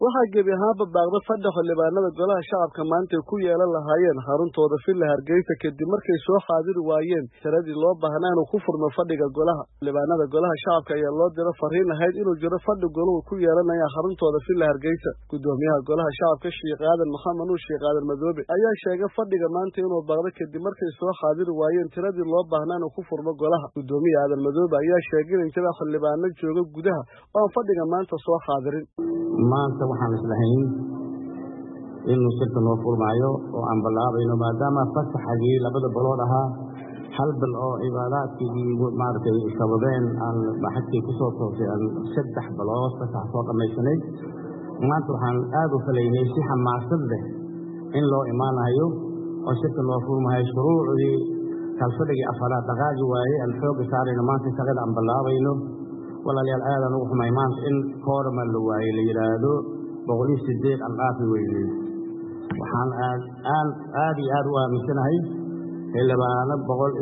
waxaa gebi ahaanba baaqda fadhi xildhibaanada golaha shacabka maanta ku yeelan lahaayeen xaruntooda Villa Hargeysa kadib markay soo xaadiri waayeen tiradii loo baahnaa inuu ku furmo fadhiga golaha. Xildhibaanada golaha shacabka ayaa loo diray fariin ahayd inuu jiro fadhi goluhu ku yeelanaya xaruntooda Villa Hargeysa. Gudoomiyaha golaha shacabka Sheekh Aadan Maxamed Nuur Sheekh Aadan Madoobe ayaa sheegay fadhiga maanta inuu baaqda kadib markay soo xaadiri waayeen tiradii loo baahnaa inuu ku furmo golaha. Gudoomiyaha Aadan Madoobe ayaa sheegay in jira xildhibaano jooga gudaha oo fadhiga maanta soo xaadirin. maanta waxaan islahayn inuu shirka noo furmaayo oo aan bilaabayno maadaama fasaxagii labada bilood ahaa hal bil oo cibaadaadkii maartay sababeen aan baxadkii ku soo toosay aan 3 bilood fasax soo dhamaysanay maanta waxaan aad u falaynay si xamaasad leh in loo imaanayo oo shirka noo furmaayo shuruucii kalfadhigii afaraad dhaqaaqi waaye aan xoog saarayno maanta shaqada aan bilaabayno walaalayaal aadan ugu xumay maanta in koorma la waayay la yiraahdo 108 aan dhaafi weynay waxaan aad u aaminsanahay xildhibaano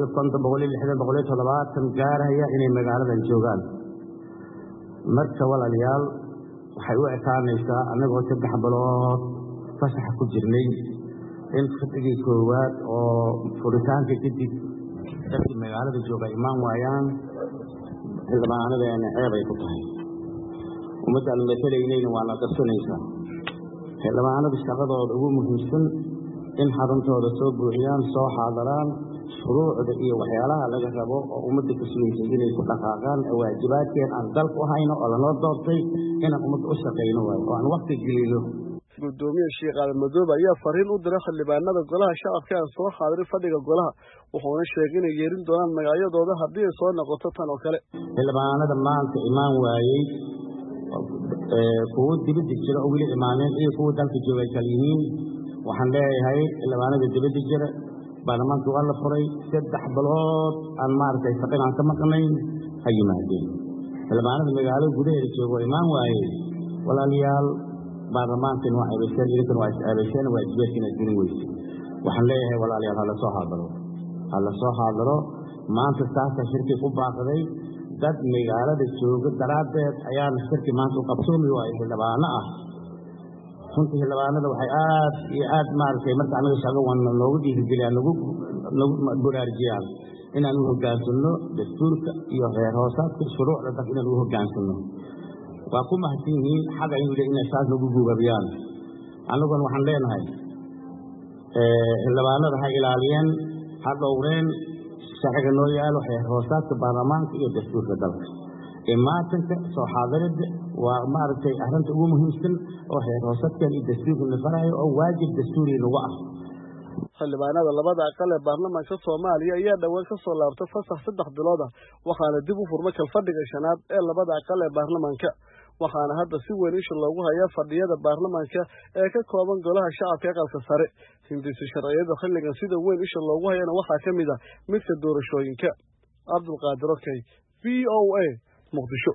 160 gaaraya inay magaaladan joogaan marka walaalayaal waxay u ekaanaysaa anagoo 3 bilood fasax ku jirnay in fadhigii koowaad oo furitaanka kadib dadkii magaalada jooga imaan waayaan xildhibaanadeena ceebay ku tahay ummadaan matalaynayna waa la qabsanaysaa xildhibaanada shaqadooda ugu muhiimsan in xaruntooda soo buuxiyaan soo xaadaraan shuruucda iyo waxyaalaha laga rabo oo ummadda ku sumaysan inay ku dhaqaaqaan waajibaadkeen aan dalku ahayno oo lanoo doortay inaan ummadda u shaqayno waayo oo aan waqti gelino. Gudoomiyaha Sheekh Aadan Madoobe ayaa fariin u diray xildhibaanada golaha shacabka ee soo xaadiray fadhiga golaha wuxuuna sheegay inay yeerin doonaan magacyadooda haddii ay soo noqoto tan oo kale. xildhibaanada maanta imaan waayay kuwa dibadda jira oo weli imaaneen iyo kuwa dalka jooga ay kala yihiin waxaan leeyahay xildhibaanada dibadda jira baarlamaanka waa la furay 3 bilood aan maartay shaqada aan ka maqnayn ha yimaadeen xildhibaanada magaalada gudaheeda jooga imaan waayay walaalayaal baarlamaankan waa aysan idinkan waa aysan waajibaadkina diin weyse waxaan leeyahay walaalayaal hala soo haadaro maanta saaka shirki ku baaqday dad magaalada jooga daraadeed ayaan shirki maanta u qabsoomay waa xildhibaano ah runtii xildhibaanada waxay aad maartay marka anaga shaqo wana loogu dhiirigeliyaan lagu baraarjiyaan inaan u hogaansano dastuurka iyo heer hoosaadka shuruucda dadka inaan u hogaansano waa ku mahadsan yihiin xaga inay saas nagu guubabiyaan anaguna waxaan leenahay xildhibaanada ha ilaaliyeen ha dhowreen sharciga noo yaalo heer hoosaadka baarlamaanka iyo dastuurka dalka imaatanka soo xaadirida waa maaragtay arrinta ugu muhiimsan oo heer hoosaadkan iyo dastuurka la farayo oo waajib dastuuri lagu ah. xildhibaanada labada aqal ee baarlamaanka Soomaaliya ayaa dhawaan ka soo laabtay fasax 3 bilood ah waxaana dib u furmay kalfadhiga shanaad ee labada aqal ee baarlamaanka waxaana hadda si weyn isha loogu hayaa fadhiyada baarlamaanka ee ka kooban golaha shacabka ee aqalka sare hindisa sharciyada xilligan sida weyn isha loogu hayana waxaa kamid ah midka doorashooyinka. Abdul Qaadir VOA Muqdisho.